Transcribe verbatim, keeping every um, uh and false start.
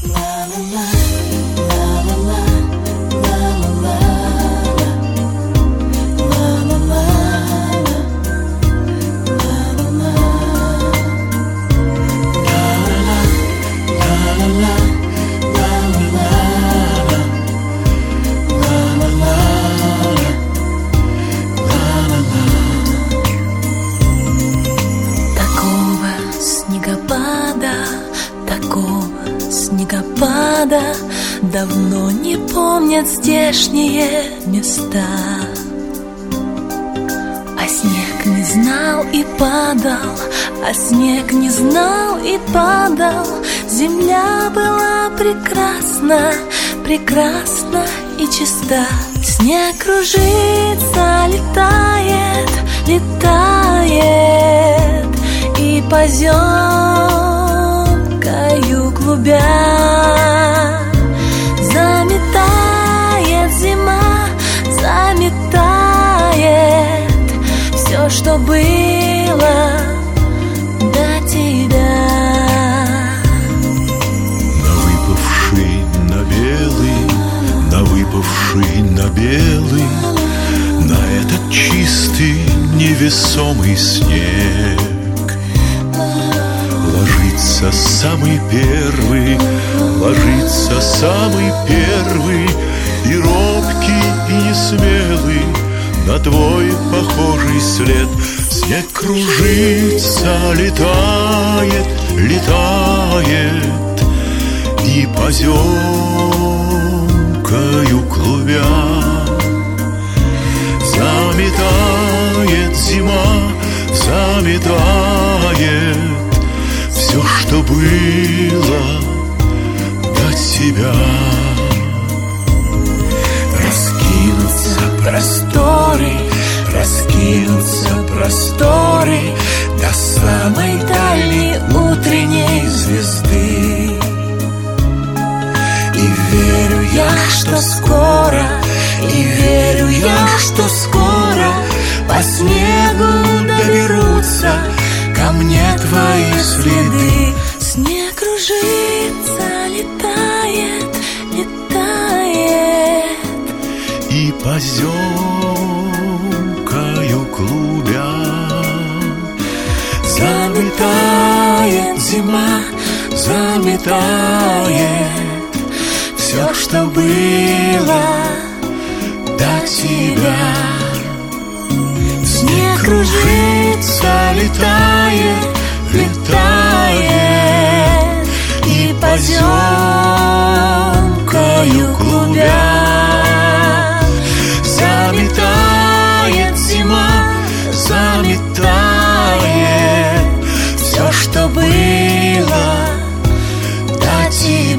Снегопада давно не помнят здешние места. А снег не знал и падал, а снег не знал и падал. Земля была прекрасна, прекрасна и чиста. Снег кружится, летает, летает и поземкою клубя заметает зима, заметает все, что было до тебя. На выпавший на белый, на выпавший на белый, на этот чистый невесомый снег ложится самый первый, ложится самый первый, и робкий, и несмелый на твой похожий след. Снег кружится, летает, летает, и поземкою клубя заметает зима, заметает все, что было до тебя. Раскинутся просторы, раскинутся просторы до самой дальней утренней звезды. И верю я, что скоро, и верю я, что скоро по снегу доберутся ко мне твои следы. Снег кружится, летает, летает и поземкою клубя заметает зима, заметает все, что было до тебя. Снег кружится, летает, летает и поземкою клубя заметает зима, заметает все, что было до тебя.